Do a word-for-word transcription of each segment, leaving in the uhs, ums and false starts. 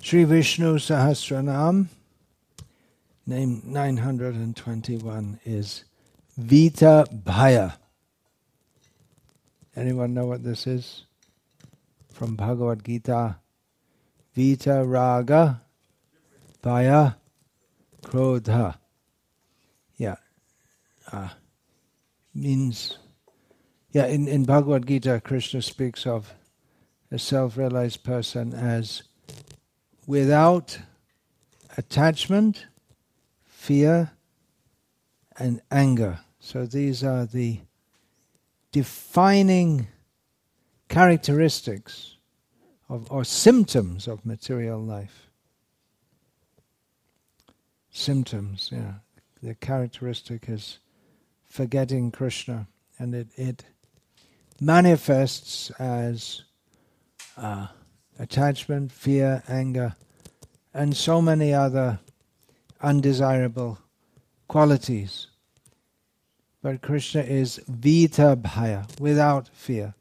Sri Vishnu Sahasranam, name nine hundred twenty-one, is Vita Bhaya. Anyone know what this is? From Bhagavad Gita. Vita Raga Bhaya Krodha. Yeah. Uh, means, yeah, in, in Bhagavad Gita, Krishna speaks of a self-realized person as without attachment, fear, and anger. So these are the defining characteristics of, or symptoms of material life. Symptoms, yeah. The characteristic is forgetting Krishna, and it, it manifests as uh, attachment, fear, anger, and so many other undesirable qualities. But Krishna is Vita Bhaya, without fear.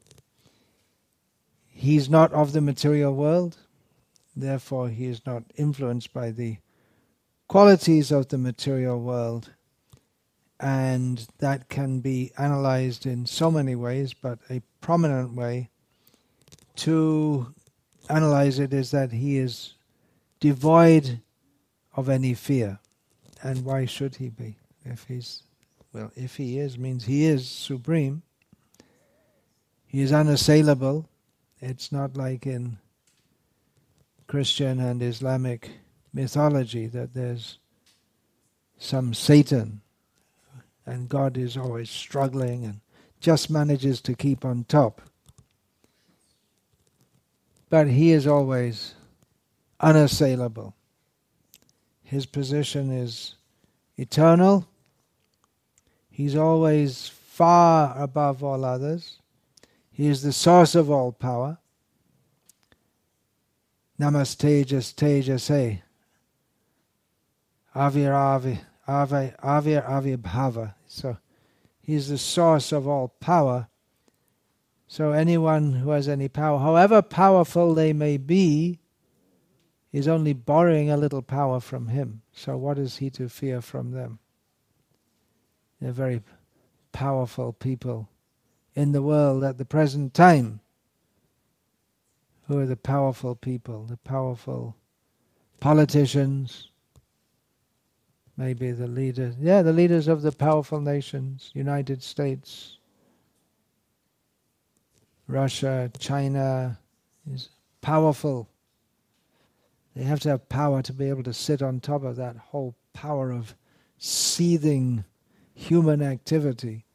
He's not of the material world, therefore he is not influenced by the qualities of the material world, and that can be analyzed in so many ways, but a prominent way to analyze it is that he is devoid of any fear. And why should he be? If he's, well, if he is, means he is supreme. He is unassailable. It's not like in Christian and Islamic mythology that there's some Satan and God is always struggling and just manages to keep on top. But he is always unassailable. His position is eternal. He's always far above all others. He is the source of all power. Namastejas tejase. Avir avi, avi, avir avibhava. So he's the source of all power. So anyone who has any power, however powerful they may be, is only borrowing a little power from him. So what is he to fear from them? They're very powerful people in the world at the present time. Who are the powerful people? The powerful politicians, maybe the leaders. Yeah, the leaders of the powerful nations, United States, Russia, China, is powerful. They have to have power to be able to sit on top of that whole power of seething human activity.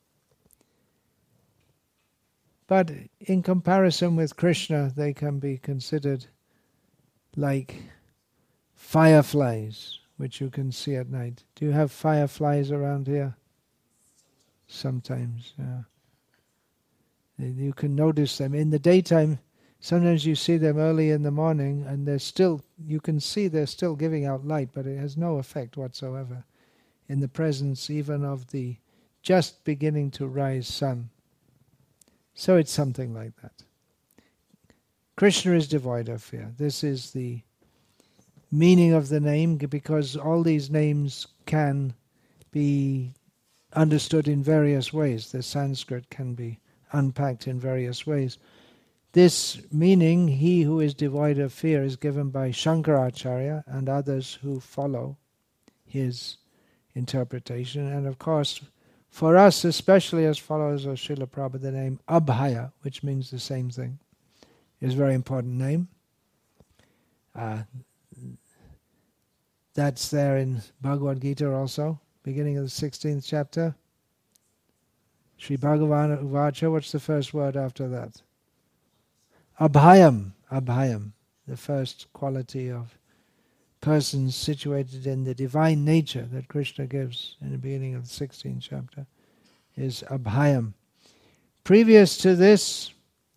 But in comparison with Krishna, they can be considered like fireflies, which you can see at night. Do you have fireflies around here? Sometimes, yeah. You can notice them. In the daytime, sometimes you see them early in the morning, and they're still, you can see they're still giving out light, but it has no effect whatsoever in the presence even of the just beginning to rise sun. So it's something like that. Krishna is devoid of fear. This is the meaning of the name, because all these names can be understood in various ways. The Sanskrit can be unpacked in various ways. This meaning, he who is devoid of fear, is given by Shankaracharya and others who follow his interpretation. And of course, for us, especially as followers of Srila Prabhupada, the name Abhaya, which means the same thing, is a very important name. Uh, that's there in Bhagavad Gita also, beginning of the sixteenth chapter. Sri Bhagavan Uvacha, what's the first word after that? Abhayam, Abhayam, the first quality of persons situated in the divine nature that Krishna gives in the beginning of the sixteenth chapter, is Abhayam. Previous to this,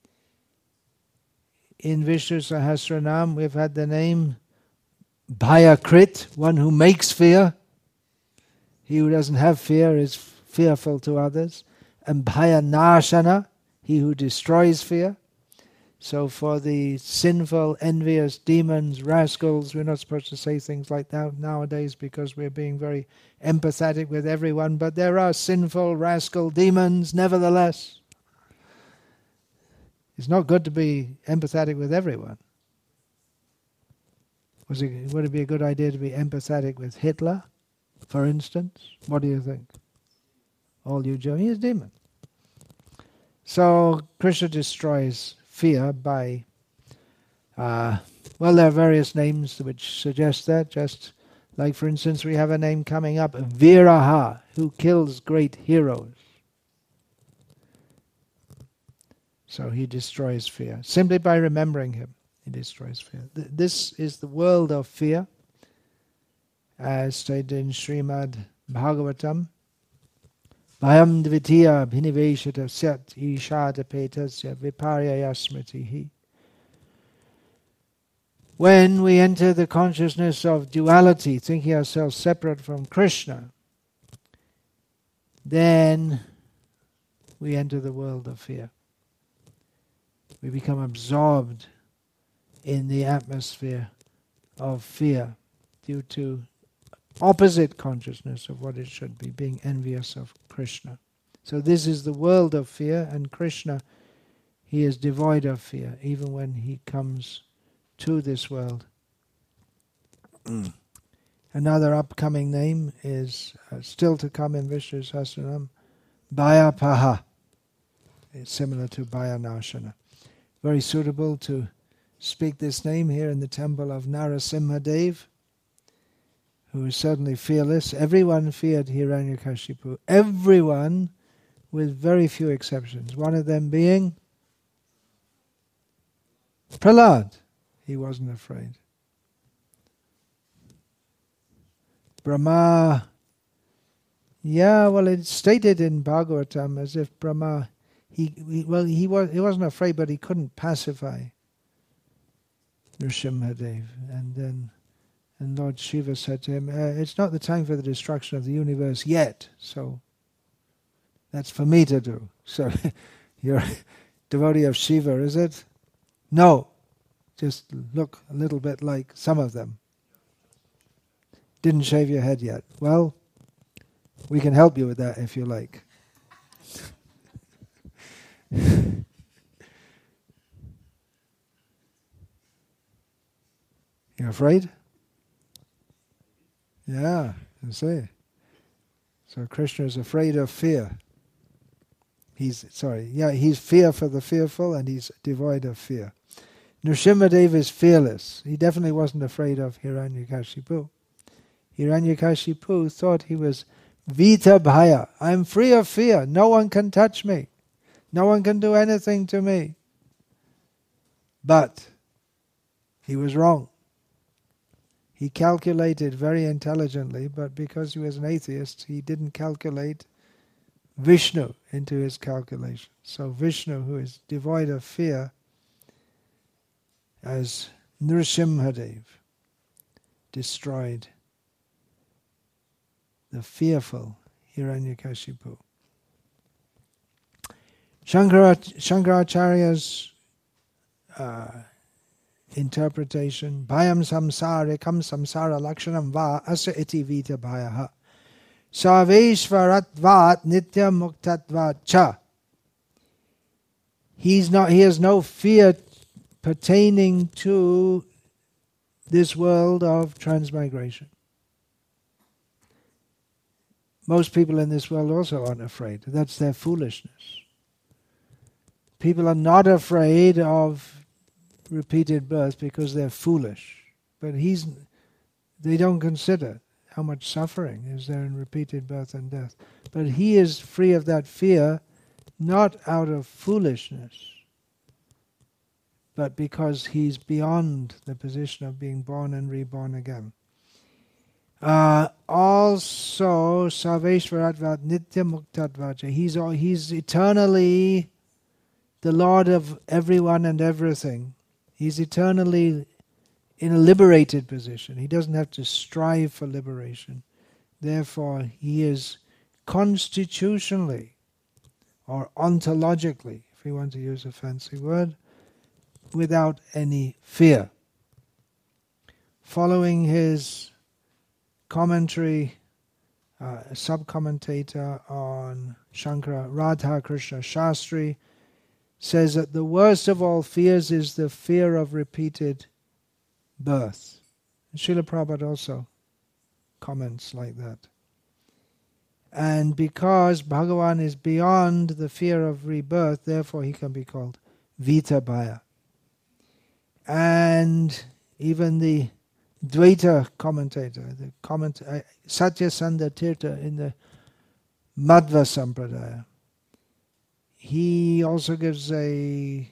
in Vishnu Sahasranam, we've had the name Bhayakrit, one who makes fear. He who doesn't have fear is fearful to others. And Bhayanashana, he who destroys fear. So for the sinful, envious demons, rascals, we're not supposed to say things like that nowadays because we're being very empathetic with everyone, but there are sinful, rascal demons nevertheless. It's not good to be empathetic with everyone. Was it, would it be a good idea to be empathetic with Hitler, for instance? What do you think? All you Jews, he's a demon. So Krishna destroys fear by, uh, well, there are various names which suggest that. Just like, for instance, we have a name coming up, Viraha, who kills great heroes. So he destroys fear. Simply by remembering him, he destroys fear. Th- this is the world of fear, as stated in Srimad Bhagavatam. Bhayam dvitiya bhiniveshata syat ishada petasya viparyaya smritihi. When we enter the consciousness of duality, thinking ourselves separate from Krishna, then we enter the world of fear. We become absorbed in the atmosphere of fear due to opposite consciousness of what it should be, being envious of Krishna. So this is the world of fear, and Krishna, he is devoid of fear, even when he comes to this world. Another upcoming name is uh, still to come in Vishnu Sahasranam, Bhayapaha. It's similar to Bhayanashana. Very suitable to speak this name here in the temple of Narasimhadev, who is certainly fearless. Everyone feared Hiranyakashipu. Everyone, with very few exceptions. One of them being Prahlad. He wasn't afraid. Brahma, yeah, well, it's stated in Bhagavatam as if Brahma, he, he well, he was he wasn't afraid, but he couldn't pacify Nrsimhadev. And then And Lord Shiva said to him, uh, it's not the time for the destruction of the universe yet, so that's for me to do. So you're a devotee of Shiva, is it? No. Just look a little bit like some of them. Didn't shave your head yet. Well, we can help you with that if you like. You're afraid? Yeah, you see. So Krishna is afraid of fear. He's, sorry, yeah, he's fear for the fearful and he's devoid of fear. Nrsimhadev is fearless. He definitely wasn't afraid of Hiranyakashipu. Hiranyakashipu thought he was Vita Bhaya. I'm free of fear. No one can touch me. No one can do anything to me. But he was wrong. He calculated very intelligently, but because he was an atheist, he didn't calculate Vishnu into his calculation. So Vishnu, who is devoid of fear, as Nrsimhadev, destroyed the fearful Hiranyakashipu. Shankara, Shankaracharya's uh, interpretation, Bhayam samsarikam samsara lakshanam va asa iti vita bhayaha sarveshvaratvat nitya muktatvat cha. He's not, he has no fear pertaining to this world of transmigration. Most people in this world also aren't afraid. That's their foolishness. People are not afraid of repeated birth because they're foolish. But he's, they don't consider how much suffering is there in repeated birth and death. But he is free of that fear, not out of foolishness, but because he's beyond the position of being born and reborn again. Uh, also, Sarveshvaratvat Nitya Muktatvacha. He's, he's eternally the Lord of everyone and everything. He's eternally in a liberated position. He doesn't have to strive for liberation. Therefore, he is constitutionally, or ontologically, if we want to use a fancy word, without any fear. Following his commentary, uh, a sub-commentator on Shankara, Radha Krishna Shastri, says that the worst of all fears is the fear of repeated birth. And Srila Prabhupada also comments like that. And because Bhagavan is beyond the fear of rebirth, therefore he can be called Vitabhaya. And even the Dvaita commentator, the comment, uh, Satyasanda Tirtha in the Madhva Sampradaya, he also gives a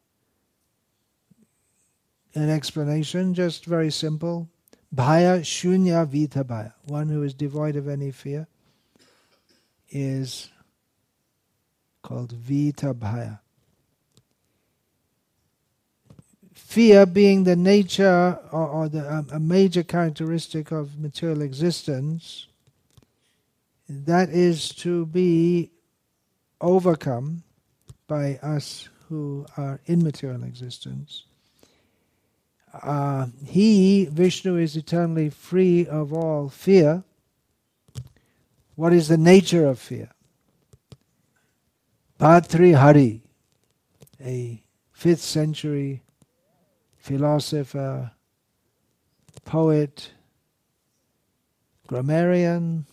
an explanation, just very simple. Bhaya shunya vita bhaya. One who is devoid of any fear is called vita bhaya. Fear being the nature or, or the, um, a major characteristic of material existence, that is to be overcome by us who are in material existence. Uh, he, Vishnu, is eternally free of all fear. What is the nature of fear? Bhartrihari, a fifth century philosopher, poet, grammarian,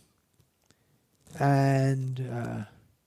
and uh,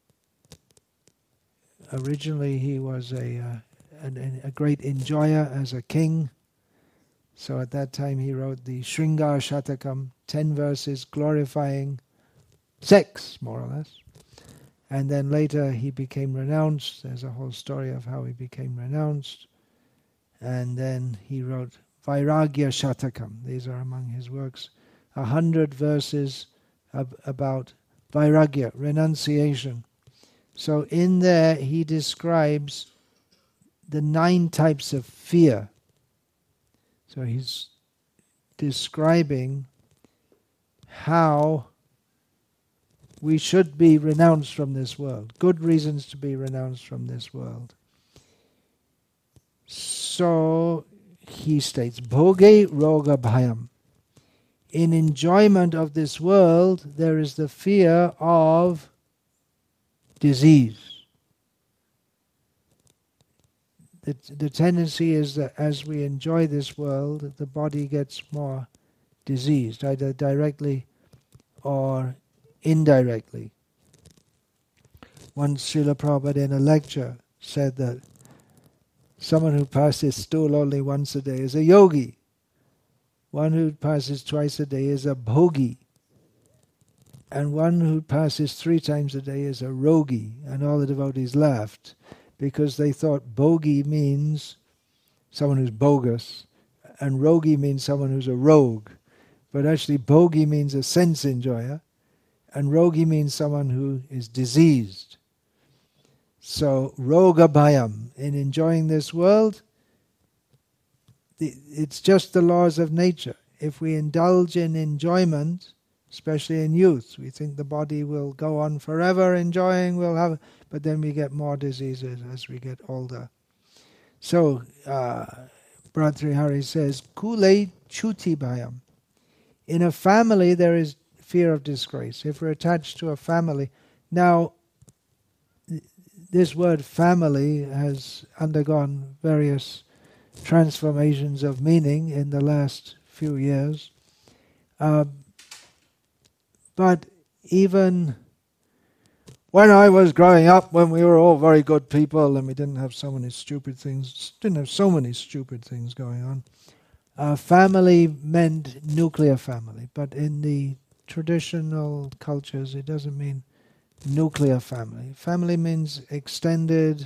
originally he was a, uh, a, a great enjoyer as a king. So at that time he wrote the Shringar Shatakam, ten verses glorifying sex, more or less. And then later he became renounced. There's a whole story of how he became renounced. And then he wrote Vairagya Shatakam. These are among his works. A hundred verses ab- about Vairagya, renunciation. So in there he describes the nine types of fear. So he's describing how we should be renounced from this world. Good reasons to be renounced from this world. So he states, Bhoge Roga Bhayam. In enjoyment of this world, there is the fear of disease. The, the tendency is that as we enjoy this world, the body gets more diseased, either directly or indirectly. Once Srila Prabhupada in a lecture said that someone who passes stool only once a day is a yogi. One who passes twice a day is a bhogi. And one who passes three times a day is a rogi. And all the devotees laughed because they thought bhogi means someone who's bogus and rogi means someone who's a rogue. But actually bhogi means a sense enjoyer and rogi means someone who is diseased. So, roga bhayam, in enjoying this world, it's just the laws of nature. If we indulge in enjoyment, especially in youth, we think the body will go on forever enjoying, we'll have, but then we get more diseases as we get older. So, uh, Bhartrihari says, Kule chuti bhayam. In a family there is fear of disgrace. If we're attached to a family, now this word family has undergone various transformations of meaning in the last few years. Uh, but even when I was growing up, when we were all very good people and we didn't have so many stupid things, didn't have so many stupid things going on, uh, family meant nuclear family. But in the traditional cultures, it doesn't mean nuclear family. Family means extended,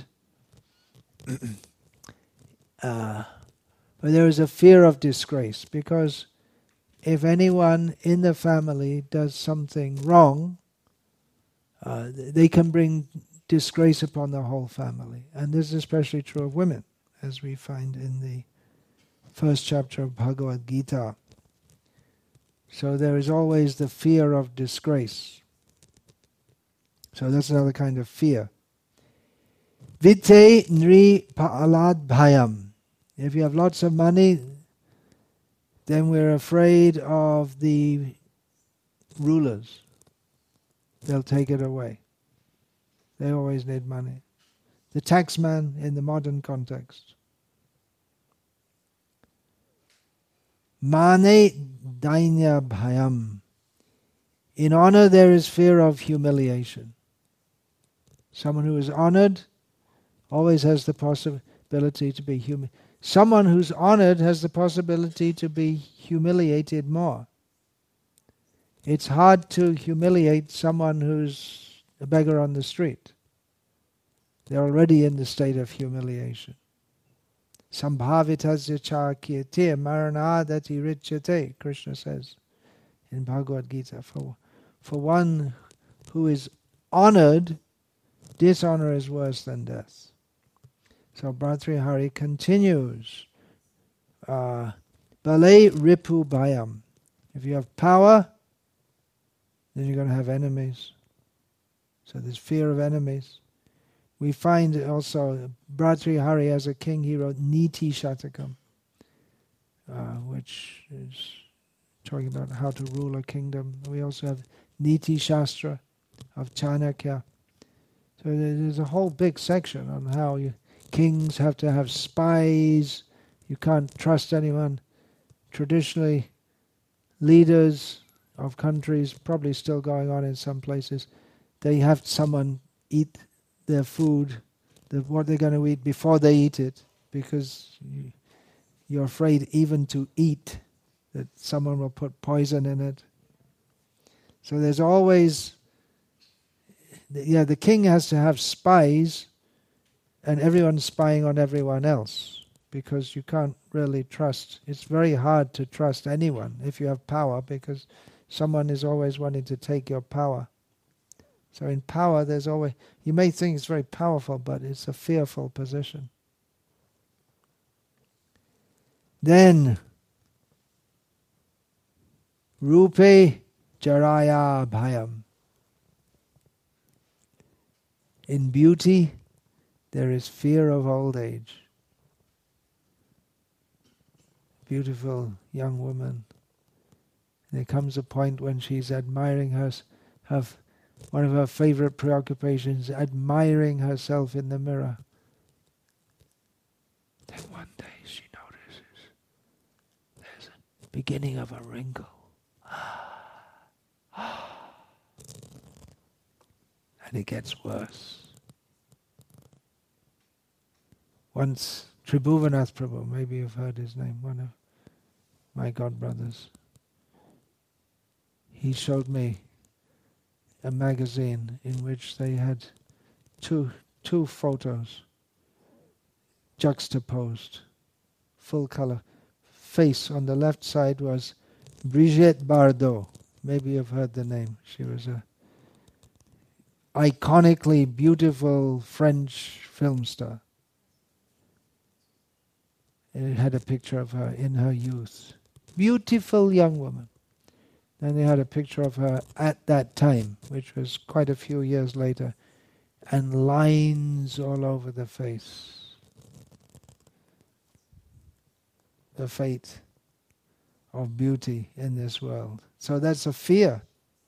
uh, but there is a fear of disgrace, because if anyone in the family does something wrong, uh, they can bring disgrace upon the whole family. And this is especially true of women, as we find in the first chapter of Bhagavad Gita. So there is always the fear of disgrace. So that's another kind of fear. Vite nri pa'alad bhayam. If you have lots of money, then we're afraid of the rulers. They'll take it away. They always need money. The taxman in the modern context. Mane dainya bhayam. In honor there is fear of humiliation. Someone who is honored always has the possibility to be humiliated. Someone who's honored has the possibility to be humiliated more. It's hard to humiliate someone who's a beggar on the street. They're already in the state of humiliation. Sambhavitasya cha kirtir maranadati richate, Krishna says in Bhagavad Gita. For, for one who is honored, dishonor is worse than death. So Bhartrihari continues. Uh, Bale ripu bhayam. If you have power, then you're going to have enemies. So there's fear of enemies. We find also Bhartrihari as a king, he wrote Niti Shatakam, uh, which is talking about how to rule a kingdom. We also have Niti Shastra of Chanakya. So there's a whole big section on how you, kings have to have spies, you can't trust anyone. Traditionally, leaders of countries, probably still going on in some places, they have someone eat their food, the, what they're going to eat before they eat it, because you, you're afraid even to eat that someone will put poison in it. So there's always, yeah, the king has to have spies, and everyone's spying on everyone else, because you can't really trust. It's very hard to trust anyone if you have power, because someone is always wanting to take your power. So in power, there's always, you may think it's very powerful, but it's a fearful position. Then, rupe jaraya bhayam. In beauty, there is fear of old age. Beautiful young woman. There comes a point when she's admiring her, her one of her favorite preoccupations, admiring herself in the mirror. Then one day she notices there's a beginning of a wrinkle. And it gets worse. Once, Tribhuvanath Prabhu, maybe you've heard his name, one of my godbrothers, he showed me a magazine in which they had two two photos juxtaposed, full color. Face on the left side was Brigitte Bardot. Maybe you've heard the name. She was a iconically beautiful French film star. And it had a picture of her in her youth. Beautiful young woman. Then they had a picture of her at that time, which was quite a few years later, and lines all over the face. The fate of beauty in this world. So that's a fear.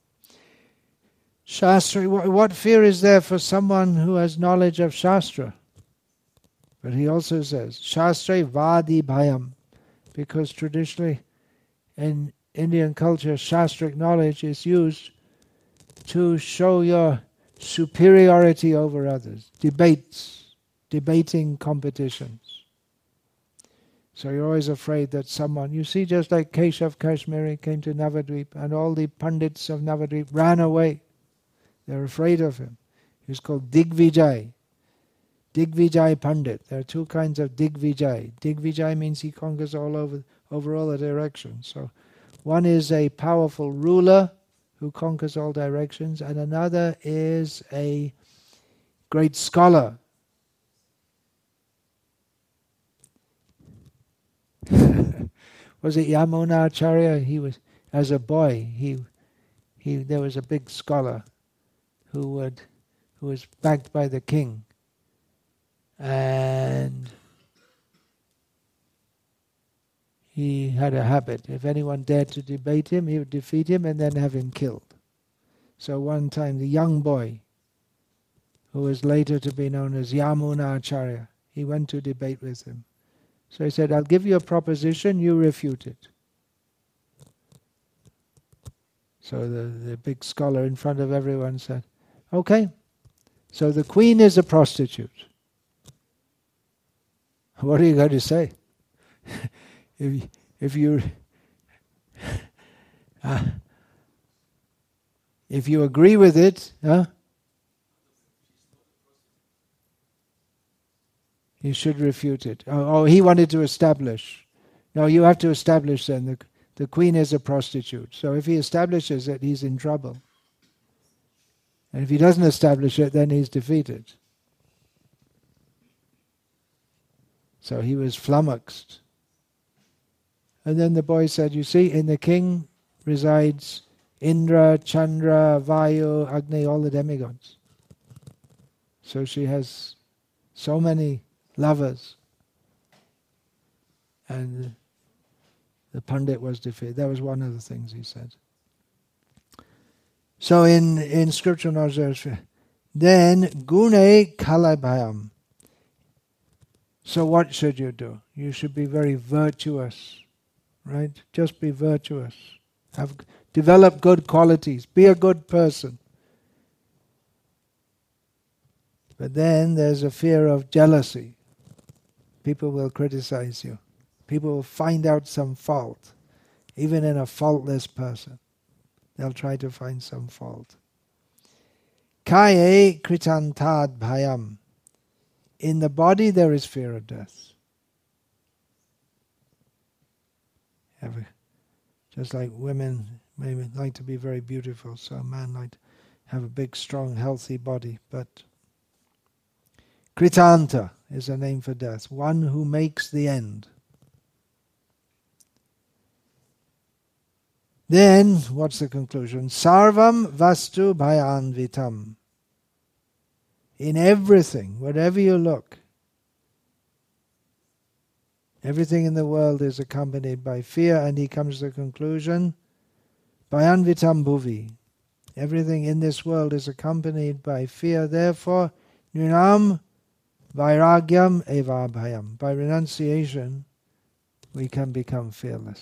Shastra, what fear is there for someone who has knowledge of Shastra? But he also says, Shastra vadi bhayam, because traditionally in Indian culture, Shastric knowledge is used to show your superiority over others. Debates, debating competitions. So you're always afraid that someone, you see just like Keshav Kashmiri came to Navadvip and all the Pandits of Navadvip ran away. They're afraid of him. He was called Digvijay. Digvijay Pandit. There are two kinds of Digvijay. Digvijay means he conquers all over, over all the directions. So one is a powerful ruler who conquers all directions, and another is a great scholar. Was it Yamunacharya? He was, as a boy, he, he, there was a big scholar who would, who was backed by the king, and he had a habit. If anyone dared to debate him, he would defeat him and then have him killed. So one time the young boy, who was later to be known as Yamuna Acharya, he went to debate with him. So he said, I'll give you a proposition, you refute it. So the, the big scholar in front of everyone said, okay, so the queen is a prostitute. What are you going to say? if, if you uh, if you agree with it, huh? You should refute it. Oh, oh, he wanted to establish. No, you have to establish then the the queen is a prostitute. So if he establishes it, he's in trouble. And if he doesn't establish it, then he's defeated. So he was flummoxed. And then the boy said, you see, in the king resides Indra, Chandra, Vayu, Agni, all the demigods. So she has so many lovers. And the Pandit was defeated. That was one of the things he said. So in, in scriptural knowledge, then gune kalabhayam. So what should you do? You should be very virtuous, right? Just be virtuous. Have develop good qualities. Be a good person. But then there's a fear of jealousy. People will criticize you. People will find out some fault, even in a faultless person. They'll try to find some fault. Kaye kritantad bhayam. In the body there is fear of death. Just like women may like to be very beautiful, so a man might have a big, strong, healthy body. But kritanta is a name for death, one who makes the end. Then, what's the conclusion? Sarvam vastu bhayanvitam. In everything, wherever you look, everything in the world is accompanied by fear, and he comes to the conclusion, bhayanvitam bhuvi. Everything in this world is accompanied by fear, therefore, nunam vairagyam eva bhayam. By renunciation, we can become fearless.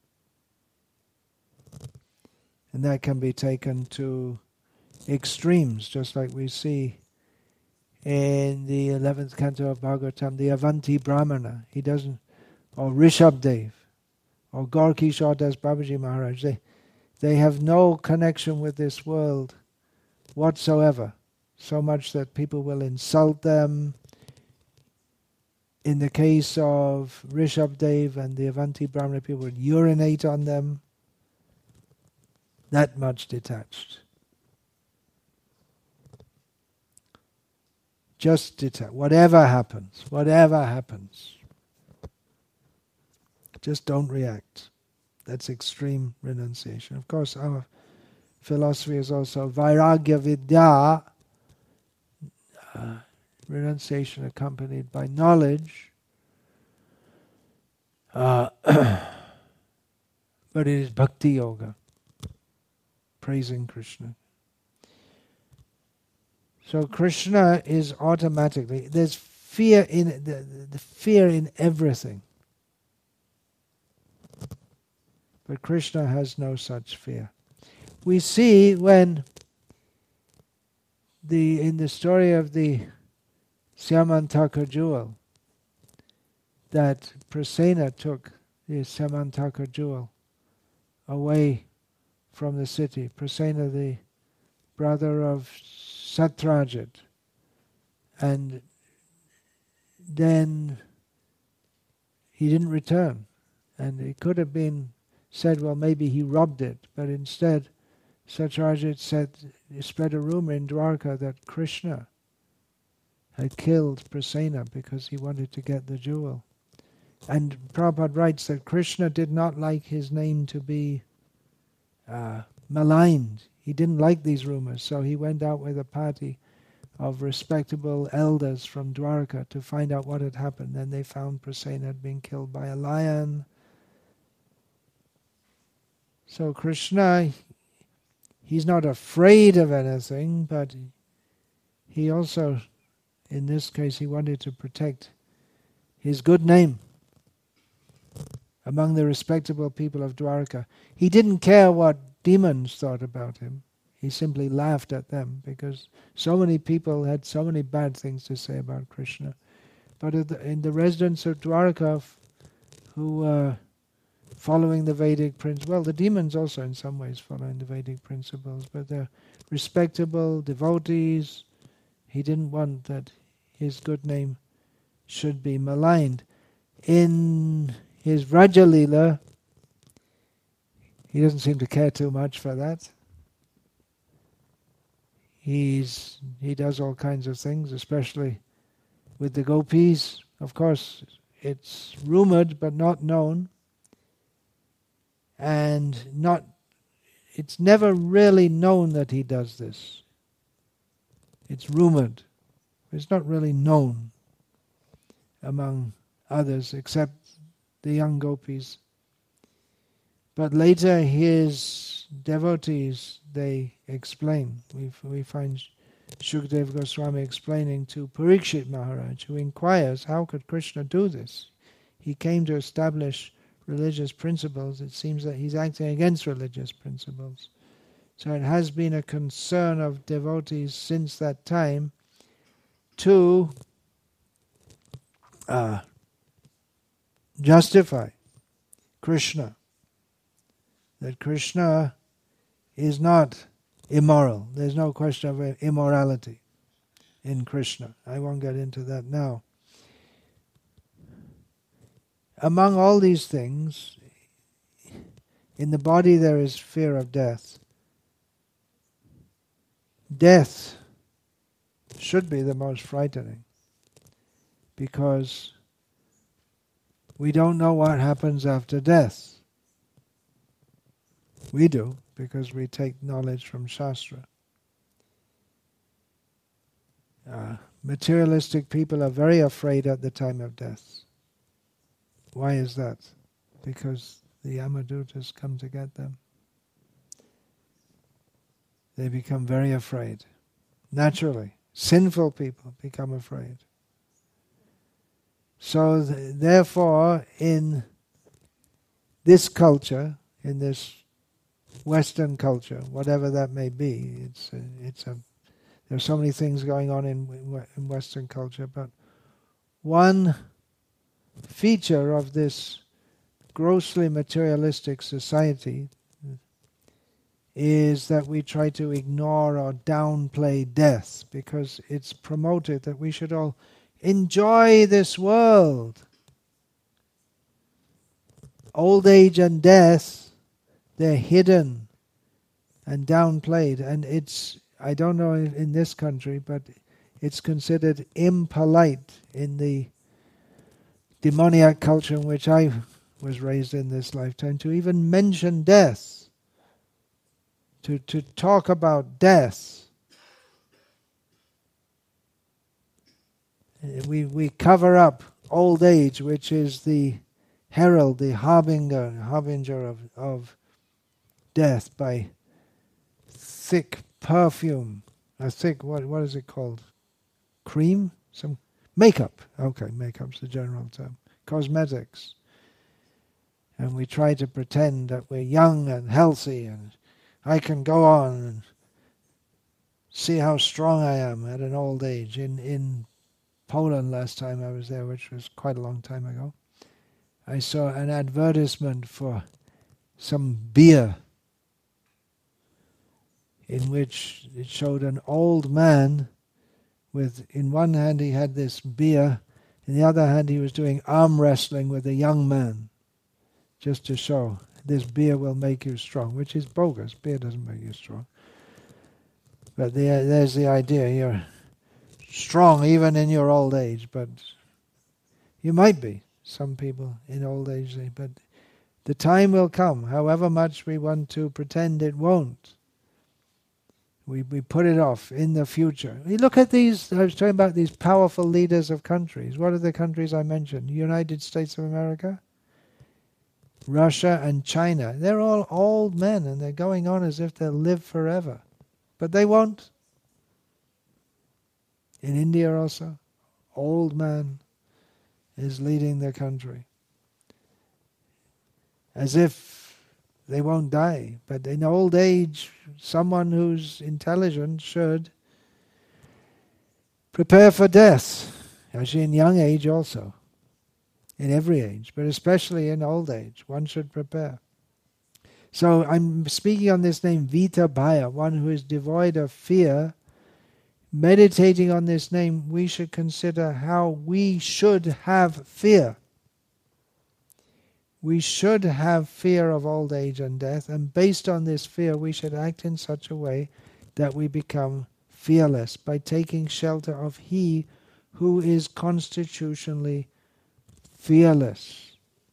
And that can be taken to extremes, just like we see in the eleventh canto of Bhagavatam, the Avanti Brahmana. He doesn't, or Rishabdev, or Gaur-Kishore Das Babaji Maharaj. They, they have no connection with this world whatsoever, so much that people will insult them. In the case of Rishabdev and the Avanti Brahmana, people would urinate on them. That much detached. Just detached. Whatever happens, whatever happens, just don't react. That's extreme renunciation. Of course, our philosophy is also vairagya vidya, uh, renunciation accompanied by knowledge. Uh, but it is bhakti yoga. Praising Krishna. So Krishna is automatically, there's fear in the, the fear in everything. But Krishna has no such fear. We see when the in the story of the Syamantaka jewel that Prasenna took the Syamantaka jewel away from the city. Prasenna, the brother of Satrajit. And then he didn't return. And it could have been said, well, maybe he robbed it. But instead, Satrajit said, spread a rumor in Dwarka that Krishna had killed Prasenna because he wanted to get the jewel. And Prabhupada writes that Krishna did not like his name to be Uh, maligned. He didn't like these rumors, so he went out with a party of respectable elders from Dwarka to find out what had happened. Then they found Prasenna had been killed by a lion, So Krishna, he's not afraid of anything, but he also, in this case, he wanted to protect his good name among the respectable people of Dwarka. He didn't care what demons thought about him. He simply laughed at them because so many people had so many bad things to say about Krishna. But in the residents of Dwarka who were following the Vedic principles, well, the demons also in some ways following the Vedic principles, but they're respectable devotees. He didn't want that his good name should be maligned. In his Vraja Leela, he doesn't seem to care too much for that. He's he does all kinds of things, especially with the gopis. Of course, it's rumored but not known, and not it's never really known that he does this. It's rumored. It's not really known among others except the young gopis. But later his devotees, they explain. We, we find Shukdev Goswami explaining to Parikshit Maharaj, who inquires, how could Krishna do this? He came to establish religious principles. It seems that he's acting against religious principles. So it has been a concern of devotees since that time to uh, justify Krishna. That Krishna is not immoral. There's no question of immorality in Krishna. I won't get into that now. Among all these things, in the body there is fear of death. Death should be the most frightening because we don't know what happens after death. We do, because we take knowledge from Shastra. Uh, materialistic people are very afraid at the time of death. Why is that? Because the Yamadutas come to get them. They become very afraid. Naturally, sinful people become afraid. So th- therefore, in this culture, in this Western culture, whatever that may be, it's a, it's a. There are so many things going on in, in Western culture, but one feature of this grossly materialistic society is that we try to ignore or downplay death because it's promoted that we should all enjoy this world. Old age and death, they're hidden and downplayed, and it's, I don't know in, in this country, but it's considered impolite in the demoniac culture in which I was raised in this lifetime to even mention death, to, to talk about death. We, we cover up old age, which is the herald, the harbinger, harbinger of, of death, by thick perfume, a thick, what what is it called? Cream? Some makeup. Okay, makeup's the general term. Cosmetics. And we try to pretend that we're young and healthy and I can go on and see how strong I am at an old age. In, in Poland last time I was there, which was quite a long time ago, I saw an advertisement for some beer in which it showed an old man with, in one hand he had this beer, in the other hand he was doing arm wrestling with a young man, just to show this beer will make you strong, which is bogus. Beer doesn't make you strong. But the, there's the idea, you're strong even in your old age, but you might be, some people in old age, but the time will come, however much we want to pretend it won't. We we put it off in the future. We look at these, I was talking about these powerful leaders of countries. What are the countries I mentioned? United States of America? Russia and China, they're all old men and they're going on as if they'll live forever. But they won't. In India also, old man is leading the country. As if they won't die. But in old age, someone who's intelligent should prepare for death. Actually in young age also. In every age, but especially in old age, one should prepare. So I'm speaking on this name, Vita Bhaya, one who is devoid of fear. Meditating on this name, we should consider how we should have fear. We should have fear of old age and death, and based on this fear, we should act in such a way that we become fearless by taking shelter of He who is constitutionally fearless.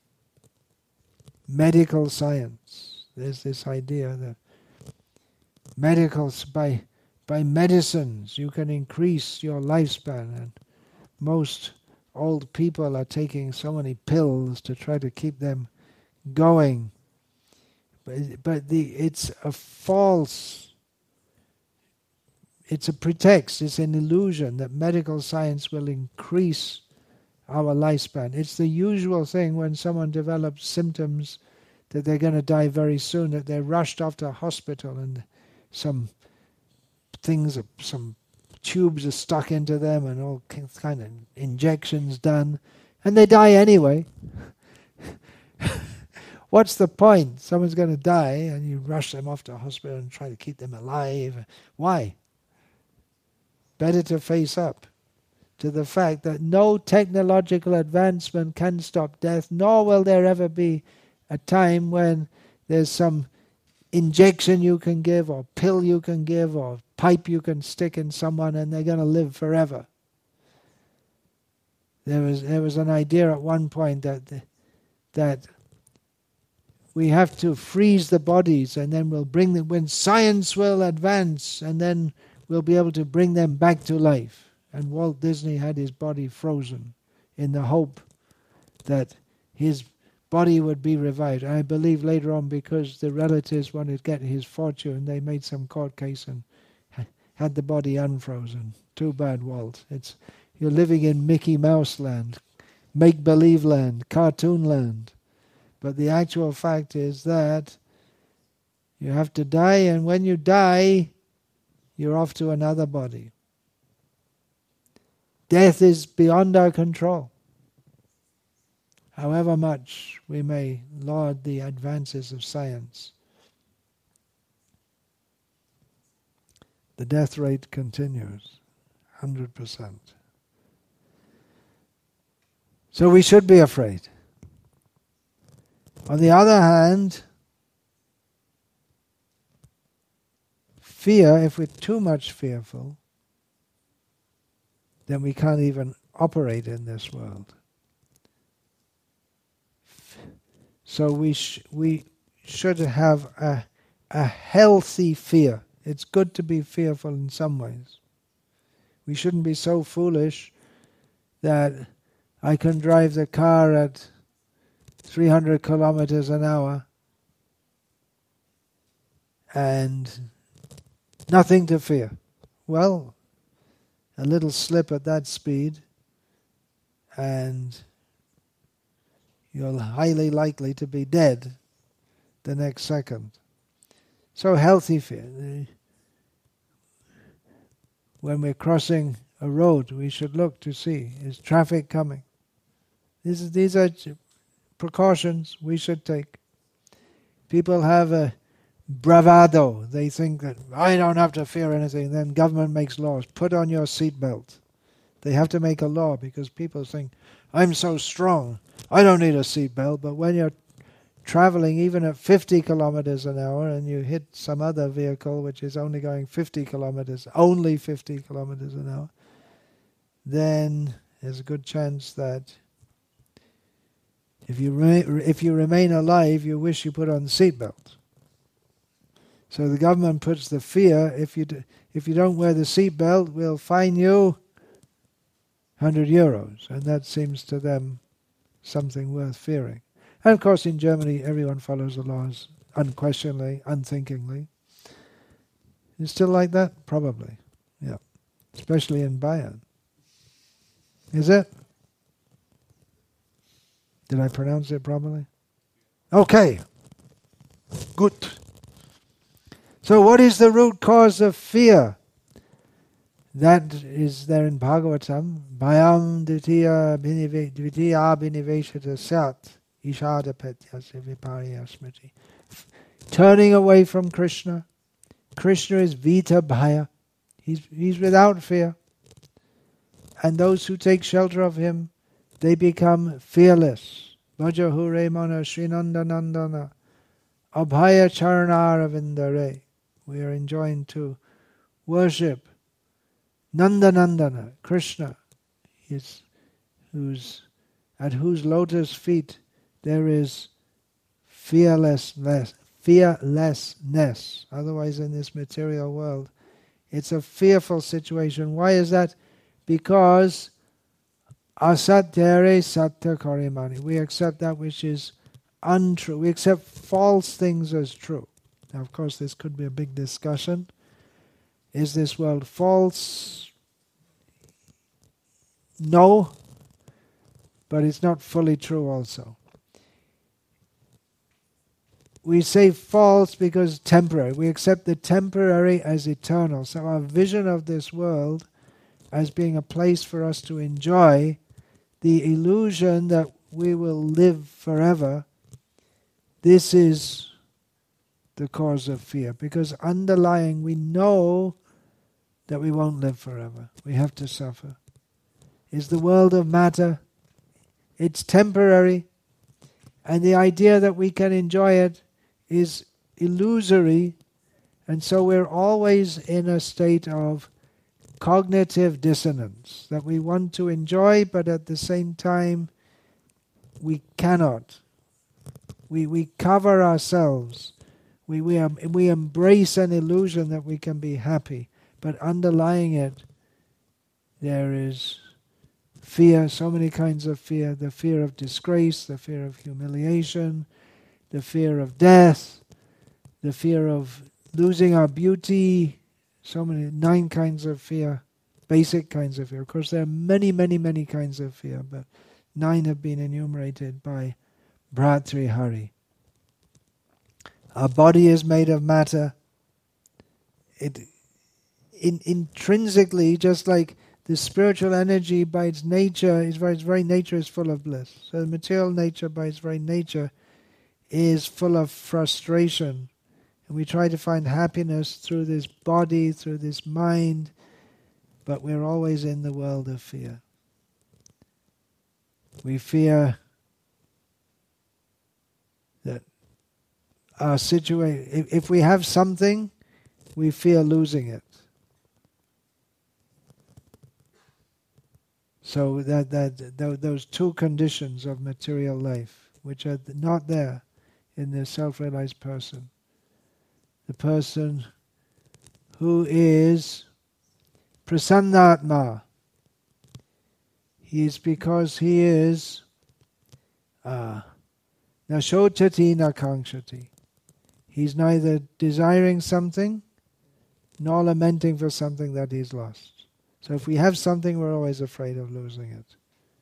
Medical science. There's this idea that medicals, by by medicines you can increase your lifespan, and most old people are taking so many pills to try to keep them going. But, but the it's a false, it's a pretext, it's an illusion that medical science will increase our lifespan. It's the usual thing when someone develops symptoms that they're going to die very soon, that they're rushed off to a hospital and some things, some tubes are stuck into them and all kind of injections done, and they die anyway. What's the point? Someone's going to die and you rush them off to a hospital and try to keep them alive. Why? Better to face up to the fact that no technological advancement can stop death, nor will there ever be a time when there's some injection you can give, or pill you can give, or pipe you can stick in someone and they're going to live forever. There was there was an idea at one point that that we have to freeze the bodies and then we'll bring them, when science will advance, and then we'll be able to bring them back to life. And Walt Disney had his body frozen in the hope that his body would be revived. I believe later on, because the relatives wanted to get his fortune, they made some court case and had the body unfrozen. Too bad, Walt. It's you're living in Mickey Mouse land, make-believe land, cartoon land. But the actual fact is that you have to die, and when you die, you're off to another body. Death is beyond our control. However much we may laud the advances of science, the death rate continues, one hundred percent. So we should be afraid. On the other hand, fear, if we're too much fearful, then we can't even operate in this world. So we sh- we should have a a healthy fear. It's good to be fearful in some ways. We shouldn't be so foolish that I can drive the car at three hundred kilometers an hour and nothing to fear. Well, a little slip at that speed and you're highly likely to be dead the next second. So healthy fear. When we're crossing a road, we should look to see, is traffic coming? This is, these are precautions we should take. People have a bravado. They think that I don't have to fear anything. Then government makes laws. Put on your seatbelt. They have to make a law because people think, I'm so strong, I don't need a seatbelt. But when you're traveling even at fifty kilometers an hour and you hit some other vehicle which is only going fifty kilometers, only fifty kilometers an hour, then there's a good chance that if you re- if you remain alive, you wish you put on the seatbelt. So the government puts the fear, if you d- if you don't wear the seatbelt, we'll fine you one hundred euros. And that seems to them something worth fearing. And of course in Germany everyone follows the laws unquestioningly, unthinkingly. It's still like that? Probably. Yeah. Especially in Bayern. Is it? Did I pronounce it properly? Okay. Good. So what is the root cause of fear? That is there in Bhagavatam. Bhayam dvitiya dvitiya biniveshata sat ishadapetyasya viparya smriti. Turning away from Krishna. Krishna is vita bhaya. He's, he's without fear. And those who take shelter of him, they become fearless. Vajahure mana srinandanandana abhaya charanaravindare. We are enjoined to worship Nandanandana, Krishna, is whose at whose lotus feet there is fearlessness, fearlessness. Otherwise, in this material world, it's a fearful situation. Why is that? Because asatyare satya karimani. We accept that which is untrue. We accept false things as true. Now, of course, this could be a big discussion. Is this world false? No, but it's not fully true also. We say false because temporary. We accept the temporary as eternal. So our vision of this world as being a place for us to enjoy the illusion that we will live forever, this is the cause of fear. Because underlying, we know that we won't live forever. We have to suffer. Is the world of matter. It's temporary. And the idea that we can enjoy it is illusory. And so we're always in a state of cognitive dissonance. That we want to enjoy, but at the same time, we cannot. We, we cover ourselves. We, we, um, we embrace an illusion that we can be happy. But underlying it, there is fear, so many kinds of fear. The fear of disgrace, the fear of humiliation, the fear of death, the fear of losing our beauty, so many, nine kinds of fear, basic kinds of fear. Of course, there are many, many, many kinds of fear, but nine have been enumerated by Bhartrihari. Our body is made of matter. It in, intrinsically, just like the spiritual energy by its nature, is by its very nature is full of bliss. So the material nature by its very nature is full of frustration. And we try to find happiness through this body, through this mind, but we're always in the world of fear. We fear that our situation, if, if we have something, we fear losing it. So that, that th- those two conditions of material life, which are not there in the self-realized person. The person who is prasannatma. He is because he is uh, na shochati na kankshati. He's neither desiring something nor lamenting for something that he's lost. So if we have something, we're always afraid of losing it.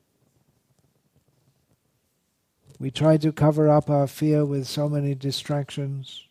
We try to cover up our fear with so many distractions.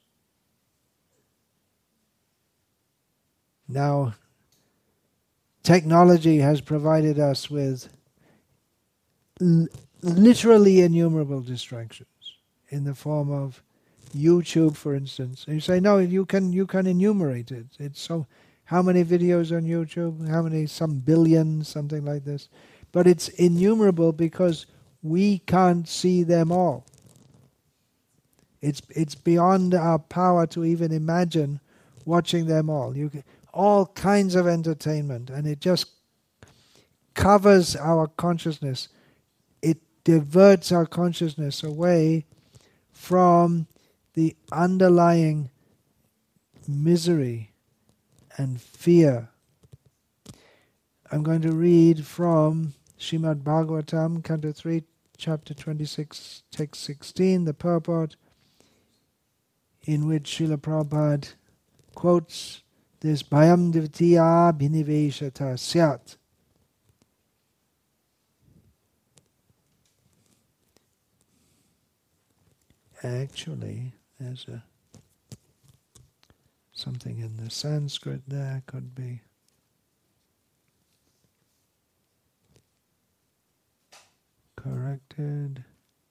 Now, technology has provided us with l- literally innumerable distractions in the form of YouTube, for instance. And you say, no, you can you can enumerate it. It's so. How many videos on YouTube? How many? Some billion, something like this. But it's innumerable because we can't see them all. It's it's beyond our power to even imagine watching them all. You can, all kinds of entertainment, and it just covers our consciousness. It diverts our consciousness away from the underlying misery and fear. I'm going to read from Srimad Bhagavatam, Canto three, chapter twenty-six, text sixteen, the purport, in which Srila Prabhupada quotes this Bhayam Dvitiya Bhiniveshata Syat. Actually, there's a something in the Sanskrit there could be. Corrected.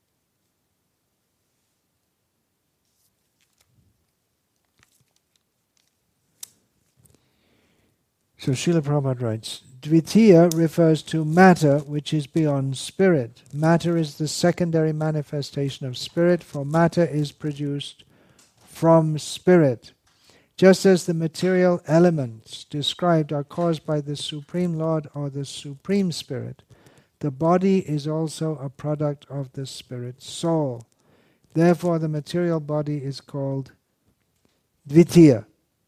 So Srila Prabhupada writes, Dvitiya refers to matter which is beyond spirit. Matter is the secondary manifestation of spirit, for matter is produced from spirit. Just as the material elements described are caused by the Supreme Lord or the Supreme Spirit, the body is also a product of the Spirit soul. Therefore the material body is called Dvitiya.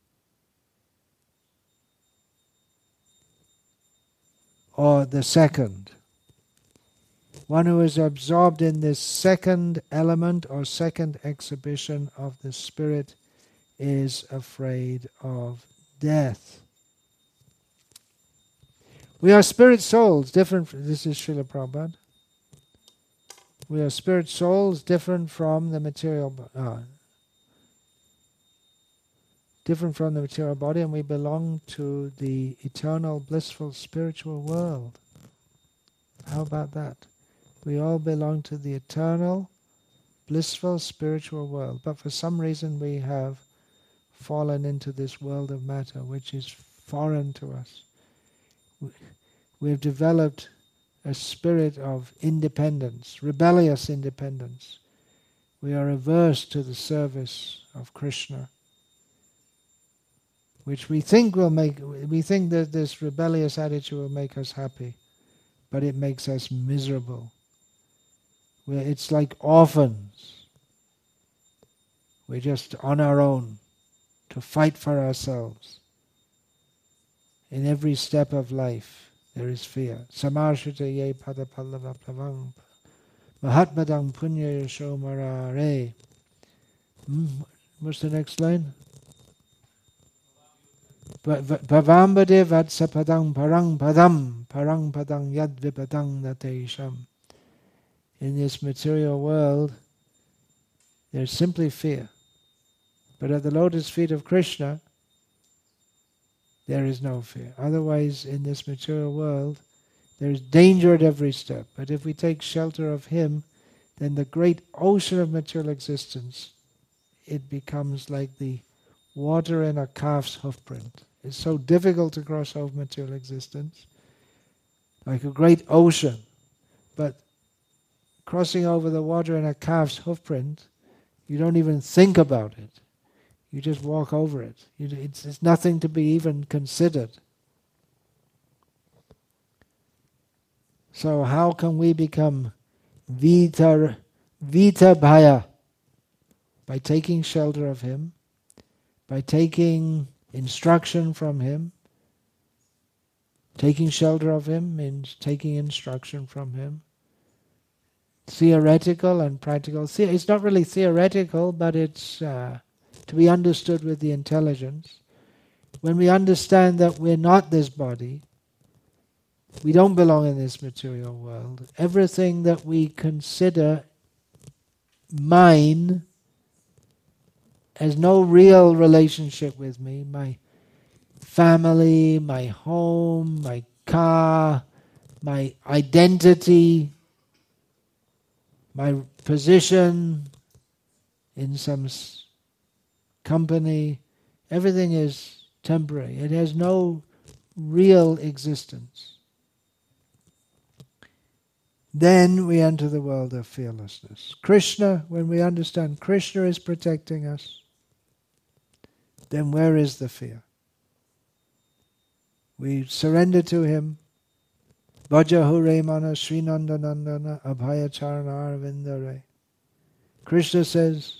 Or the second. One who is absorbed in this second element or second exhibition of the Spirit is afraid of death. We are spirit souls, different from, this is Srila Prabhupada. We are spirit souls different from the material uh, different from the material body, and we belong to the eternal, blissful, spiritual world. How about that? We all belong to the eternal, blissful, spiritual world. But for some reason we have fallen into this world of matter, which is foreign to us. We've developed a spirit of independence, rebellious independence. We are averse to the service of Krishna, which we think will make, we think that this rebellious attitude will make us happy, but it makes us miserable. We're, it's like orphans. We're just on our own to fight for ourselves. In every step of life there is fear. Samarshita ye pada pallava plavang mahatmadang punya yasho marare. Hmm? What's the next line? Bhavambade vatsapadang parang padam parang padang yad vipadang natesham. In this material world there's simply fear. But at the lotus feet of Krishna there is no fear. Otherwise, in this material world, there is danger at every step. But if we take shelter of Him, then the great ocean of material existence, it becomes like the water in a calf's hoofprint. It's so difficult to cross over material existence, like a great ocean. But crossing over the water in a calf's hoofprint, you don't even think about it. You just walk over it. It's, it's nothing to be even considered. So how can we become Vita, Vita Bhaya? By taking shelter of Him, by taking instruction from Him. Taking shelter of Him means taking instruction from Him. Theoretical and practical. It's not really theoretical, but it's Uh, to be understood with the intelligence. When we understand that we're not this body, we don't belong in this material world, everything that we consider mine has no real relationship with me. My family, my home, my car, my identity, my position in some company, everything is temporary. It has no real existence. Then we enter the world of fearlessness. Krishna, when we understand Krishna is protecting us, then where is the fear? We surrender to Him. Bhaja Hure Mana Srinandanandana Abhaya Charana Arvindare. Krishna says,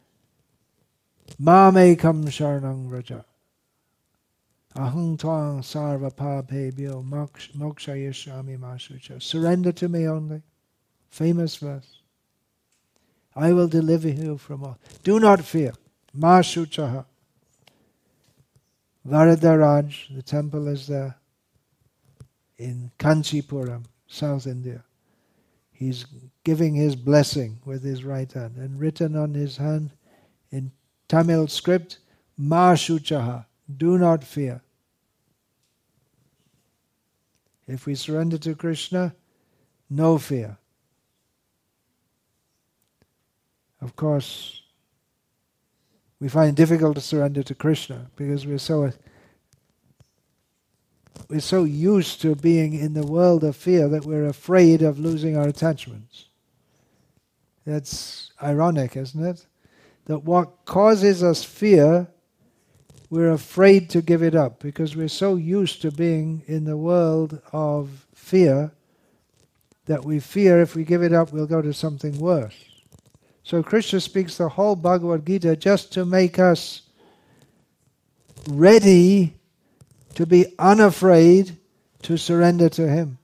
Mamekam Sharanang Raja Ahang Twang Sarva Papebhyo Mokshayashami Masucha. Surrender to me only. famous verse. I will deliver you from all. Do not fear. Ma Shuchaha. Varadaraj, the temple is there in Kanchipuram, South India. He's giving his blessing with his right hand, and written on his hand in Tamil script, Ma Shuchaha, do not fear. If we surrender to Krishna, no fear. Of course, we find it difficult to surrender to Krishna because we're so we're so used to being in the world of fear that we're afraid of losing our attachments. That's ironic, isn't it? That what causes us fear, we're afraid to give it up because we're so used to being in the world of fear that we fear if we give it up we'll go to something worse. So Krishna speaks the whole Bhagavad Gita just to make us ready to be unafraid to surrender to Him.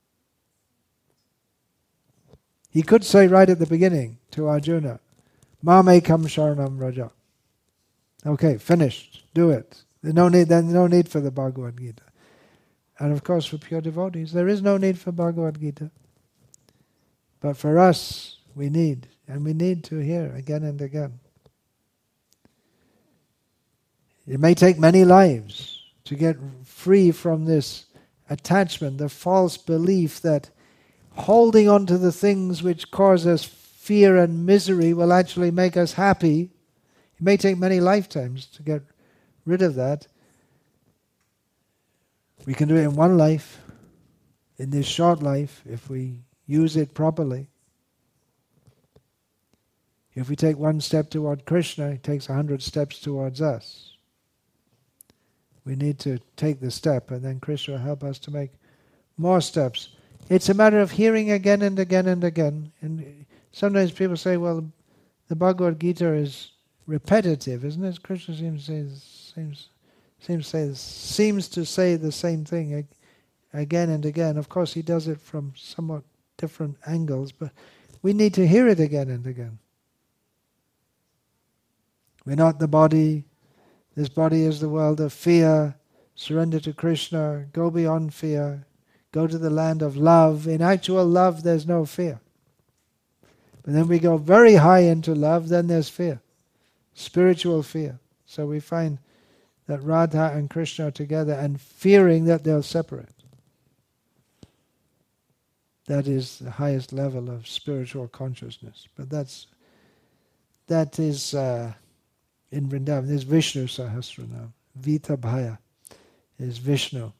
He could say right at the beginning to Arjuna, Mamekam Sharanam Raja. Okay, finished. Do it. There's no need, there's no need for the Bhagavad Gita. And of course for pure devotees, there is no need for Bhagavad Gita. But for us, we need, and we need to hear again and again. It may take many lives to get free from this attachment, the false belief that holding on to the things which cause us fear and misery will actually make us happy. It may take many lifetimes to get rid of that. We can do it in one life, in this short life, if we use it properly. If we take one step toward Krishna, it takes a hundred steps towards us. We need to take the step, and then Krishna will help us to make more steps. It's a matter of hearing again and again and again. And sometimes people say, well, the Bhagavad Gita is repetitive, isn't it? Krishna seems to say, seems, seems, say, seems to say the same thing again and again. Of course, he does it from somewhat different angles, but we need to hear it again and again. We're not the body. This body is the world of fear. Surrender to Krishna. Go beyond fear. Go to the land of love. In actual love, there's no fear. But then we go very high into love, then there's fear. Spiritual fear. So we find that Radha and Krishna are together and fearing that they'll separate. That is the highest level of spiritual consciousness. But that's that is uh, in Vrindavan. There's Vishnu Sahasranam. Vita Bhaya is Vishnu.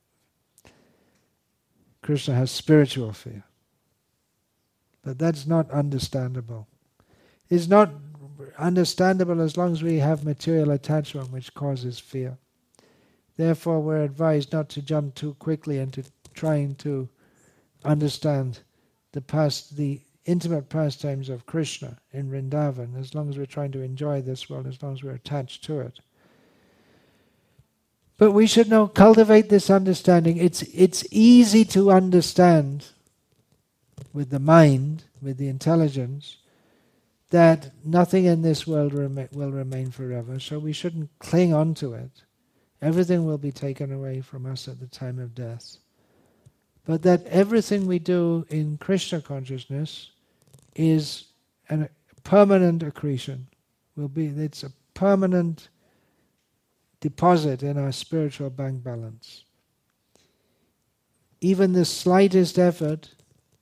Krishna has spiritual fear. But that's not understandable. It's not understandable as long as we have material attachment which causes fear. Therefore we're advised not to jump too quickly into trying to understand the past, the intimate pastimes of Krishna in Vrindavan, as long as we're trying to enjoy this world, as long as we're attached to it. But we should now cultivate this understanding. It's it's easy to understand with the mind, with the intelligence, that nothing in this world rem- will remain forever, so we shouldn't cling on to it. Everything will be taken away from us at the time of death. But that everything we do in Krishna consciousness is a permanent accretion. Will be it's a permanent deposit in our spiritual bank balance. Even the slightest effort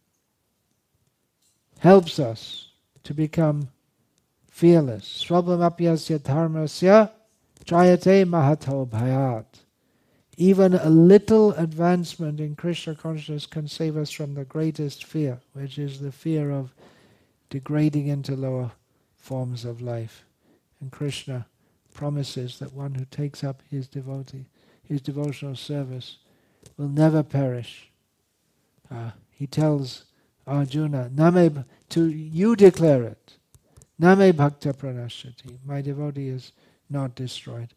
helps us to become fearless. Swabhamapyasya dharmasya trayate mahato bhayat. Even a little advancement in Krishna consciousness can save us from the greatest fear, which is the fear of degrading into lower forms of life. And Krishna promises that one who takes up his devotee, his devotional service, will never perish. Uh, he tells Arjuna, Name, to you declare it, Name bhakta pranashyati, my devotee is not destroyed.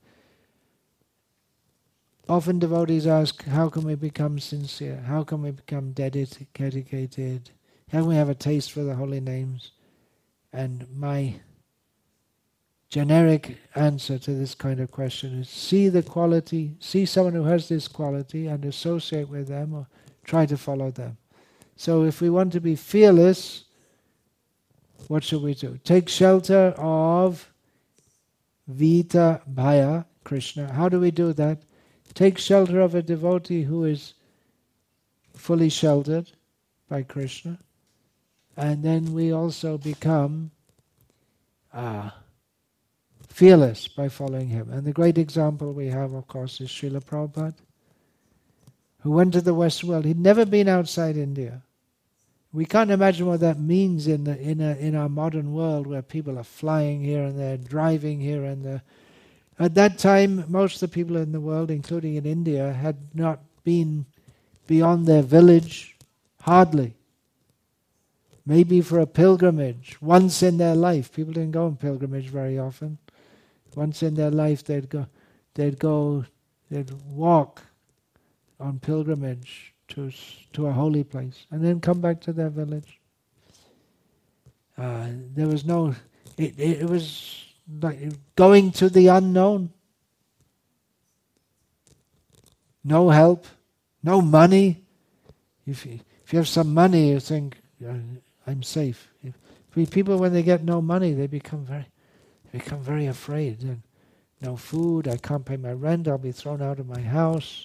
Often devotees ask, how can we become sincere? How can we become dedicated, Can we have a taste for the holy names? And my generic answer to this kind of question is see the quality, see someone who has this quality and associate with them or try to follow them. So if we want to be fearless, what should we do? Take shelter of Vita Bhaya, Krishna. How do we do that? Take shelter of a devotee who is fully sheltered by Krishna. And then we also become uh, fearless by following him. And the great example we have, of course, is Srila Prabhupada, who went to the Western world. He'd never been outside India. We can't imagine what that means in the, in a, in our modern world where people are flying here and there, driving here and there. At that time, most of the people in the world, including in India, had not been beyond their village, hardly. Maybe for a pilgrimage, once in their life. People didn't go on pilgrimage very often. Once in their life they'd go, they'd go, they'd walk on pilgrimage to to a holy place, and then come back to their village. Uh, there was no, it, it, it was like going to the unknown. No help, no money. If you, if you have some money, you think, uh, I'm safe. If people, when they get no money, they become very, they become very afraid. And no food, I can't pay my rent, I'll be thrown out of my house.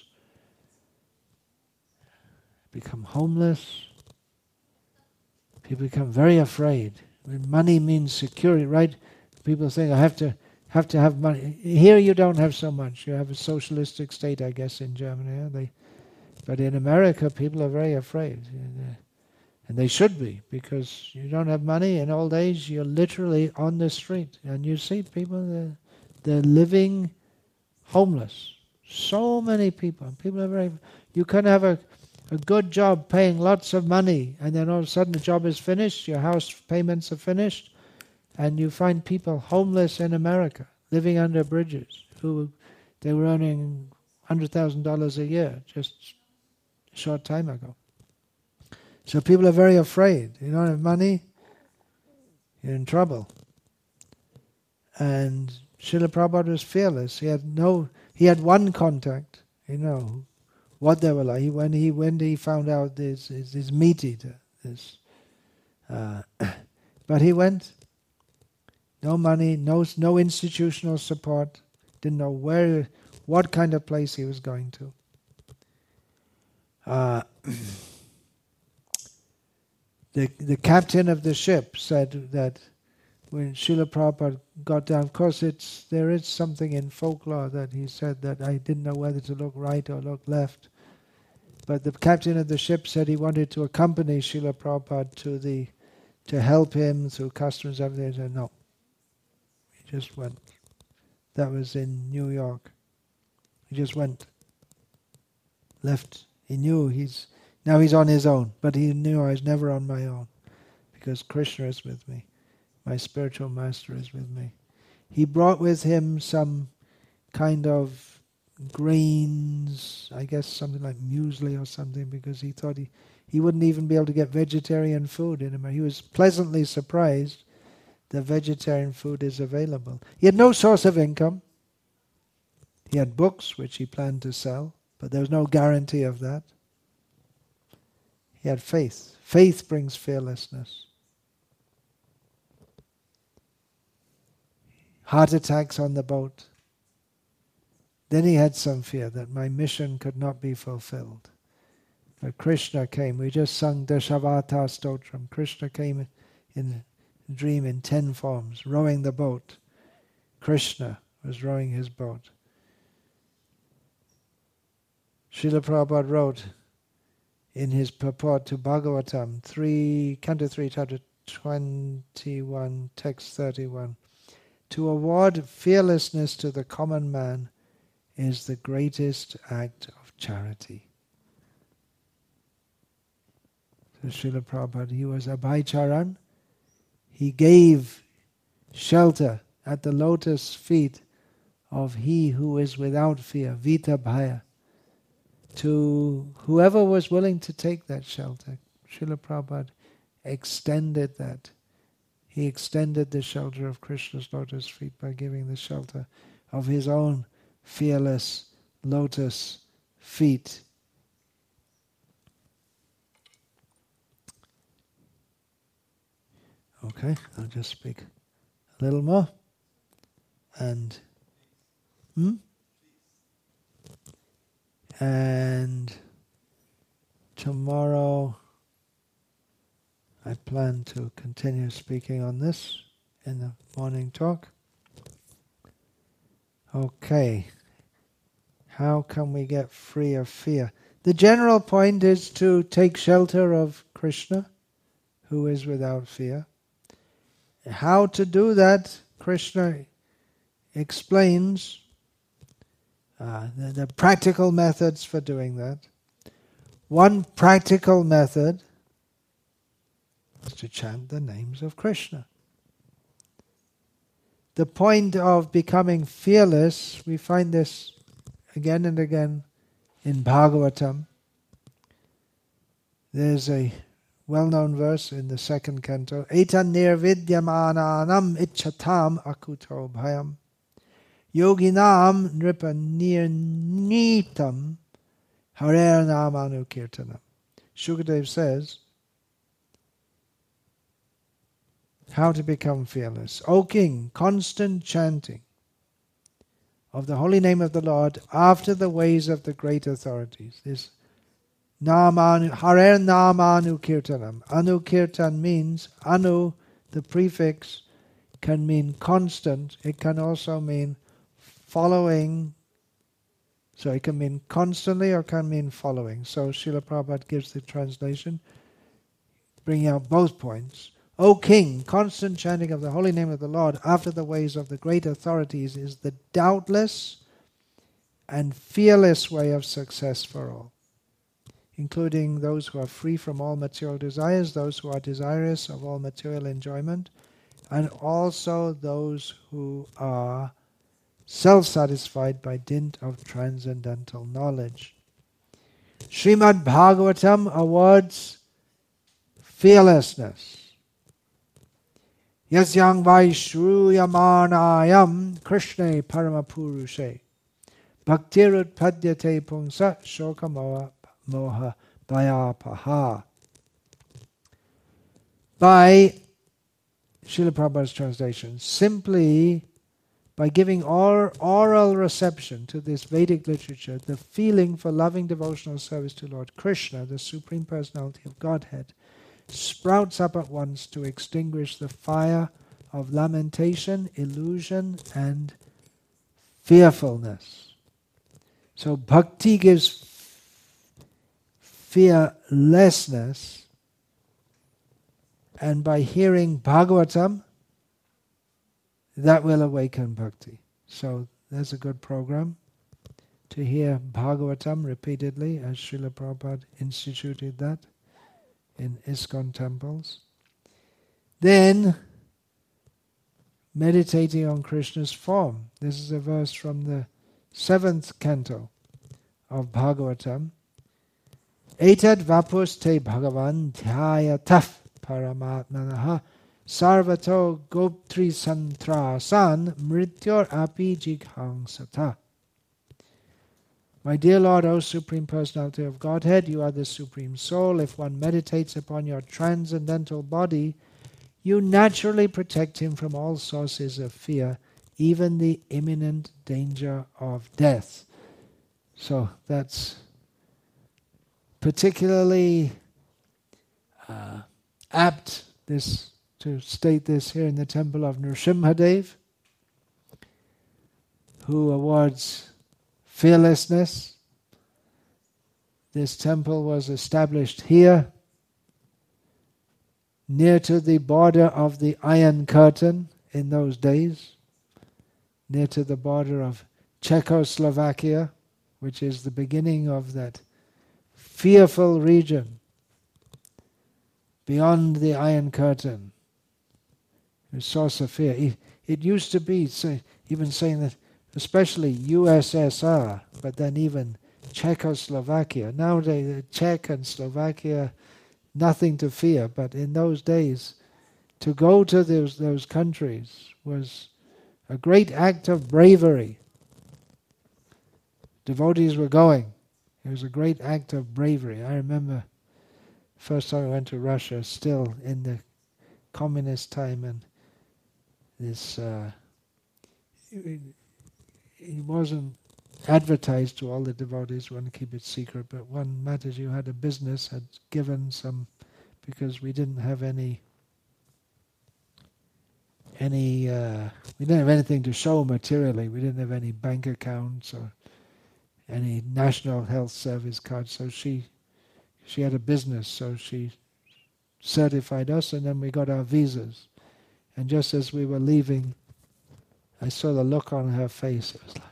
Become homeless. People become very afraid. When money means security, right? People think, I have to have to have money. Here you don't have so much. You have a socialistic state, I guess, in Germany. Yeah? They, but in America, people are very afraid. And they should be, because you don't have money. In old age, you're literally on the street. And you see people, they're, they're living homeless. So many people. People are very... You can have a, a good job paying lots of money, and then all of a sudden the job is finished, your house payments are finished, and you find people homeless in America, living under bridges, who they were earning one hundred thousand dollars a year just a short time ago. So people are very afraid. You don't have money, you're in trouble. And Srila Prabhupada was fearless. He had no, he had one contact, you know, what they were like. He, when he when he found out this this, this meat eater, this, uh, but he went. No money, no no institutional support. Didn't know where, what kind of place he was going to. Uh, The the captain of the ship said that when Srila Prabhupada got down, of course it's there is something in folklore that he said that I didn't know whether to look right or look left. But the captain of the ship said he wanted to accompany Srila Prabhupada to the to help him through customs and everything. He said no. He just went. That was in New York. He just went. Left. He knew he's Now he's on his own, but he knew I was never on my own, because Krishna is with me. My spiritual master is with me. He brought with him some kind of grains, I guess something like muesli or something, because he thought he, he wouldn't even be able to get vegetarian food in America. He was pleasantly surprised that vegetarian food is available. He had no source of income. He had books which he planned to sell, but there was no guarantee of that. He had faith. Faith brings fearlessness. Heart attacks on the boat. Then he had some fear that my mission could not be fulfilled. But Krishna came. We just sung Dashavatara Stotram. Krishna came in a dream in ten forms, rowing the boat. Krishna was rowing his boat. Srila Prabhupada wrote in his purport to Bhagavatam, three, Canto three, chapter twenty-one, text thirty-one, to award fearlessness to the common man is the greatest act of charity. So Srila Prabhupada, he was Abhaycharan. He gave shelter at the lotus feet of he who is without fear, Vita Bhaya, to whoever was willing to take that shelter. Srila Prabhupada extended that. He extended the shelter of Krishna's lotus feet by giving the shelter of his own fearless lotus feet. Okay, I'll just speak a little more. And hmm? And tomorrow I plan to continue speaking on this in the morning talk. Okay. How can we get free of fear? The general point is to take shelter of Krishna, who is without fear. How to do that, Krishna explains uh, the, the practical methods for doing that. One practical method is to chant the names of Krishna. The point of becoming fearless, we find this again and again in Bhagavatam. There's a well-known verse in the second canto, Etan nirvidyamananam ichchatam akuto bhayam yoginam nripa nirnitam harer namanu kirtanam. Shukadev says, how to become fearless. O king, constant chanting of the holy name of the Lord after the ways of the great authorities. This Namanu, Harer Namanu Kirtanam. Anu Kirtan means, Anu, the prefix, can mean constant. It can also mean following. So it can mean constantly or can mean following. So Srila Prabhupada gives the translation, bringing out both points. O king, constant chanting of the holy name of the Lord after the ways of the great authorities is the doubtless and fearless way of success for all, including those who are free from all material desires, those who are desirous of all material enjoyment, and also those who are self-satisfied by dint of transcendental knowledge. Srimad Bhagavatam awards fearlessness. Yasyang Vaishruyamanayam Krishne Paramapurushe Bhaktirut Padyate Pungsa Shokamoha Moha Bhayapaha. By Srila Prabhupada's translation, simply by giving or, oral reception to this Vedic literature, the feeling for loving devotional service to Lord Krishna, the Supreme Personality of Godhead, sprouts up at once to extinguish the fire of lamentation, illusion, and fearfulness. So bhakti gives fearlessness, and by hearing Bhagavatam, that will awaken bhakti. So that's a good program, to hear Bhagavatam repeatedly, as Srila Prabhupada instituted that in ISKCON temples. Then, meditating on Krishna's form. This is a verse from the seventh canto of Bhagavatam. Etad vapuste bhagavan dhyayataf paramatmanaha sarvato goptri santrasan mrityor api jighangsata. My dear Lord, O Supreme Personality of Godhead, you are the Supreme Soul. If one meditates upon your transcendental body, you naturally protect him from all sources of fear, even the imminent danger of death. So that's particularly uh, apt this to state this here in the temple of Nrsimhadev, who awards fearlessness. This temple was established here, near to the border of the Iron Curtain in those days, near to the border of Czechoslovakia, which is the beginning of that fearful region beyond the Iron Curtain, a source of fear. It, it used to be, say, even saying that, especially U S S R, but then even Czechoslovakia. Nowadays, Czech and Slovakia, nothing to fear. But in those days, to go to those, those countries was a great act of bravery. Devotees were going. It was a great act of bravery. I remember first time I went to Russia, still in the communist time, and this uh, it, it wasn't advertised to all the devotees. We want to keep it secret, but one Mataji who had a business had given some, because we didn't have any any uh, we didn't have anything to show materially. We didn't have any bank accounts or any National Health Service cards. So she she had a business, so she certified us, and then we got our visas. And just as we were leaving, I saw the look on her face. It was like,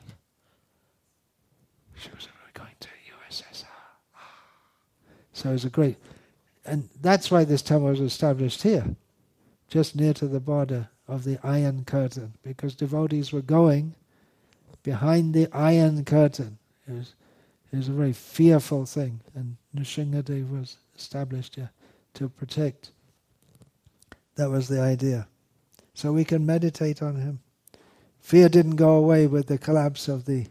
she was we're going to U S S R. So it was a great, and that's why this temple was established here, just near to the border of the Iron Curtain, because devotees were going behind the Iron Curtain. It was, it was a very fearful thing, and Nrsimhadev was established here to protect. That was the idea. So we can meditate on him. Fear didn't go away with the collapse of the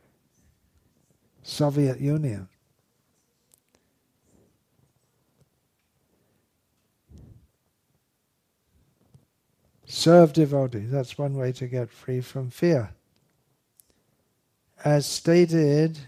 Soviet Union. Serve devotees, that's one way to get free from fear. As stated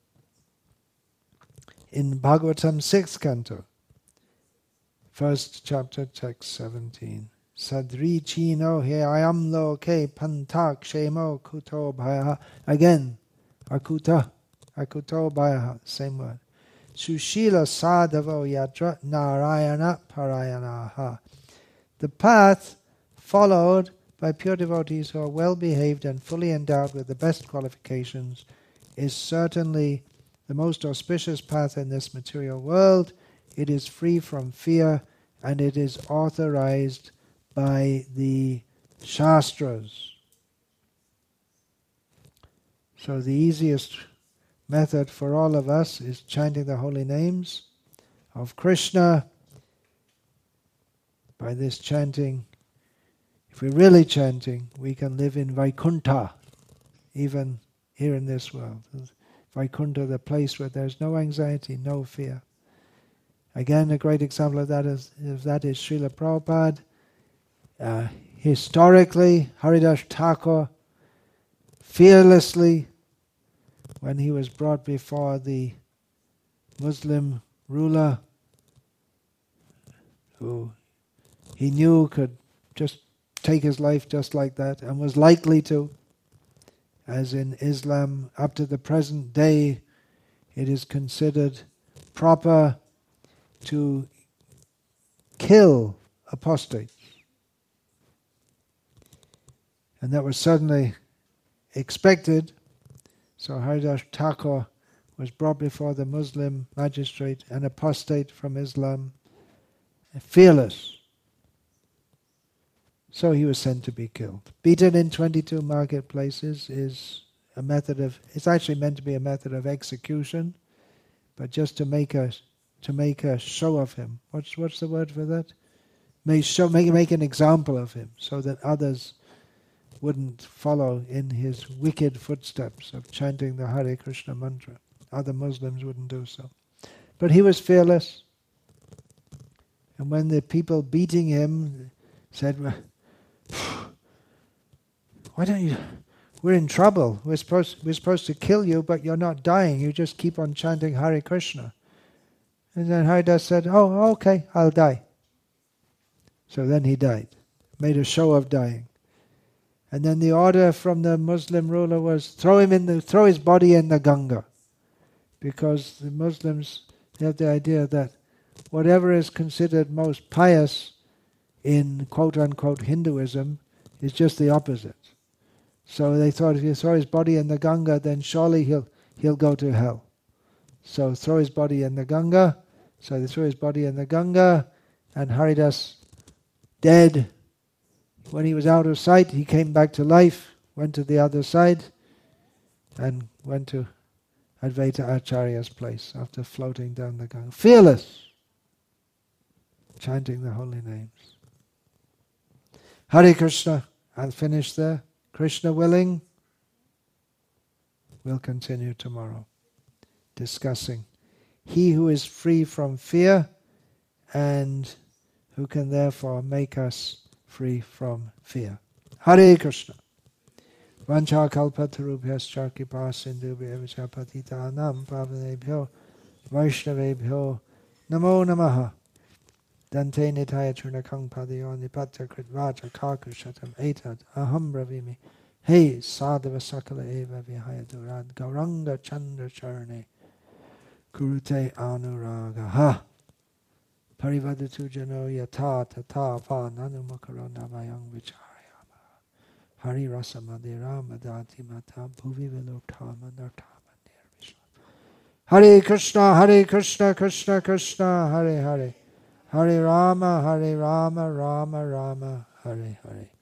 in Bhagavatam sixth canto, first chapter, text seventeen. Sadri chino he ayam loke pantak shemo kuto bhayaha. Again, akuta, akuto bhayaha, same word. Sushila sadhavo yatra narayana parayanaha. The path followed by pure devotees who are well behaved and fully endowed with the best qualifications is certainly the most auspicious path in this material world. It is free from fear, and it is authorized by the Shastras. So the easiest method for all of us is chanting the holy names of Krishna. By this chanting, if we're really chanting, we can live in Vaikuntha, even here in this world. Vaikuntha, the place where there's no anxiety, no fear. Again, a great example of that is, of that is Srila Prabhupada. Uh, historically, Haridas Thakur fearlessly, when he was brought before the Muslim ruler, who he knew could just take his life just like that, and was likely to, as in Islam up to the present day, it is considered proper to kill apostates. And that was certainly expected. So Haridas Thakur was brought before the Muslim magistrate, an apostate from Islam, fearless. So he was sent to be killed. Beaten in twenty-two marketplaces is a method of, it's actually meant to be a method of execution, but just to make a to make a show of him. What's what's the word for that? Make show make make an example of him, so that others wouldn't follow in his wicked footsteps of chanting the Hare Krishna mantra. Other Muslims wouldn't do so. But he was fearless. And when the people beating him said, why don't you, we're in trouble, we're supposed, we're supposed to kill you, but you're not dying, you just keep on chanting Hare Krishna. And then Haridas said, oh, okay, I'll die. So then he died, made a show of dying. And then the order from the Muslim ruler was throw him in the, throw his body in the Ganga, because the Muslims, they have the idea that whatever is considered most pious in quote-unquote Hinduism is just the opposite. So they thought if you throw his body in the Ganga, then surely he'll he'll go to hell. So throw his body in the Ganga. So they threw his body in the Ganga, and Haridas, dead. When he was out of sight, he came back to life, went to the other side, and went to Advaita Acharya's place after floating down the Ganga. Fearless. chanting the holy names. Hare Krishna. I'll finish there. Krishna willing, we'll continue tomorrow discussing he who is free from fear and who can therefore make us free from fear. Hare Krishna. Vancha kalpatarubhyascha kripa sindhubhyo patitanam pavanebhyo vaishnavebhyo namo namaha. Dante nitaya churnakang padayo nipatya kritvacha kakushatam etad aham bravimi. Hey sadhava sakala eva vihaya durad gauranga chandra charane kurute anuragaha. Parivadatu jano yata tata va nanumakaro namayang vicharayama. Hari rasa madhira madati mata bhuvi vilotama nartama nirvishma. Hare Krishna, Hare Krishna, Krishna Krishna, Hare Hare. Hare Rama, Hare Rama, Rama Rama, Hare Hare.